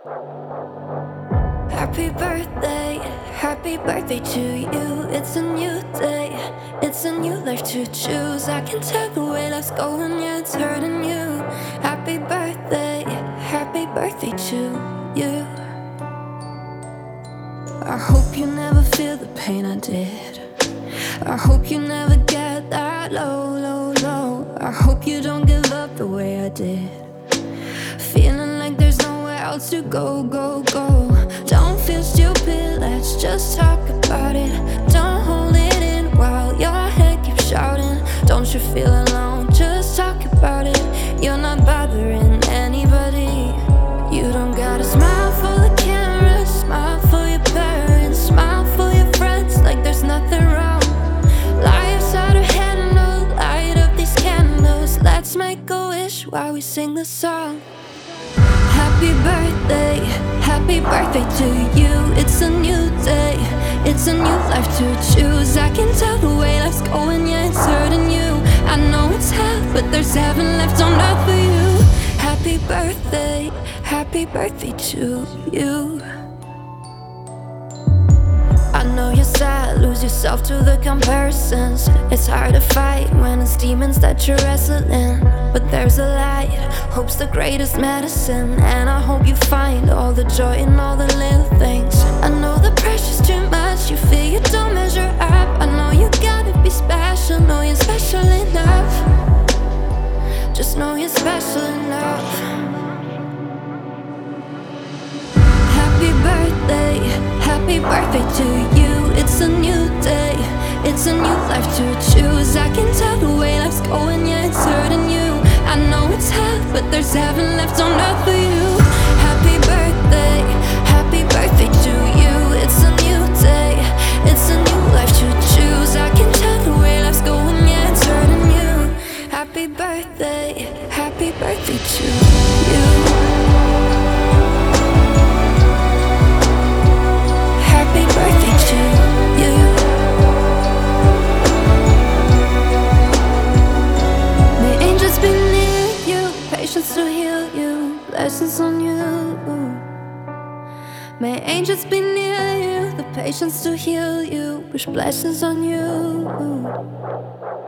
Happy birthday to you. It's a new day, it's a new life to choose. I can tell the way life's going, yeah, it's hurting you. Happy birthday to you. I hope you never feel the pain I did. I hope you never get that low, low, low. I hope you don't give up the way I did. Feeling like there's nowhere else to go, go, go. Don't feel stupid, let's just talk about it. Don't hold it in while your head keeps shouting. Don't you feel alone, just talk about it. You're not bothering anybody. You don't gotta smile for the camera, smile for your parents, smile for your friends like there's nothing wrong. Life's hard to handle, light up these candles. Let's make a wish while we sing the song. Happy birthday to you. It's a new day, it's a new life to choose. I can tell the way life's going, yeah, it's hurting you. I know it's hell, but there's heaven left on earth for you. Happy birthday to you. I know you're sad, lose yourself to the comparisons. It's hard to fight when it's demons that you're wrestling. But there's a light, hope's the greatest medicine. And I hope you find all the joy in all the little things. I know the pressure's too much, you feel you don't measure up. I know you gotta be special, know you're special enough. Just know you're special enough. Happy birthday to you. It's a new day, it's a new life to choose. I can tell the way life's going, yeah, it's hurting you. I know it's hell, but there's heaven left on earth for you. Happy birthday to you. It's a new day, it's a new life to choose. I can tell the way life's going, yeah, it's hurting you. Happy birthday to you. Happy birthday to you. May angels be near you, patience to heal you, blessings on you. May angels be near you, the patience to heal you, wish blessings on you.